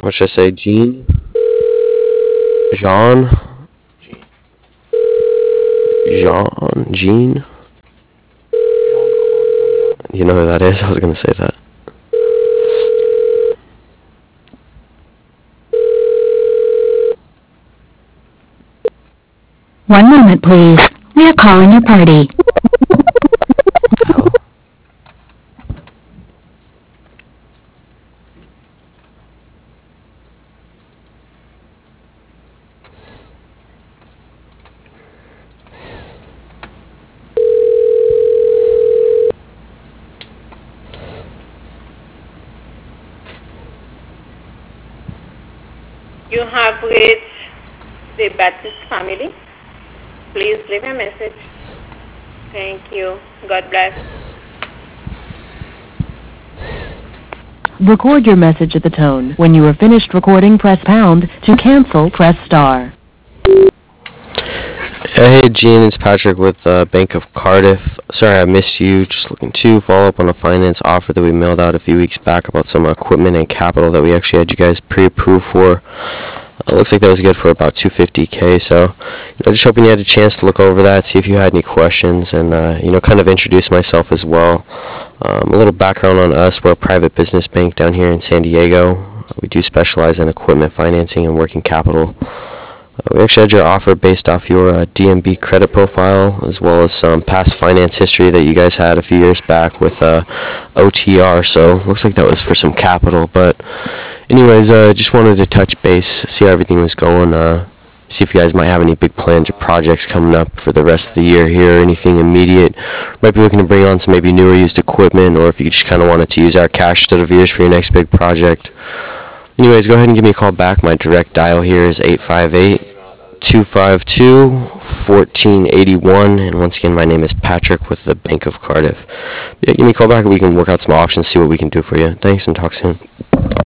What should I say? Jean? Jean? Jean? You know who that is? I was gonna say that. One moment, please. We are calling your party. Hell? You have reached the Baptist family. Please leave a message. Thank you. God bless. Record your message at the tone. When you are finished recording, press pound. To cancel, press star. Hey Gene, it's Patrick with Bank of Cardiff. Sorry I missed you. Just looking to follow up on a finance offer that we mailed out a few weeks back about some equipment and capital that we actually had you guys pre-approved for. Looks like that was good for about $250K. So, just hoping you had a chance to look over that, see if you had any questions, and kind of introduce myself as well. A little background on us: we're a private business bank down here in San Diego. We do specialize in equipment financing and working capital. We actually had your offer based off your DMB credit profile, as well as some past finance history that you guys had a few years back with OTR, so looks like that was for some capital. But anyways, just wanted to touch base, see how everything was going, see if you guys might have any big plans or projects coming up for the rest of the year here, anything immediate. Might be looking to bring on some maybe newer used equipment, or if you just kind of wanted to use our cash instead of yours for your next big project. Anyways, go ahead and give me a call back. My direct dial here is 858-252-1481. And once again, my name is Patrick with the Bank of Cardiff. Yeah, give me a call back and we can work out some options, see what we can do for you. Thanks, and talk soon.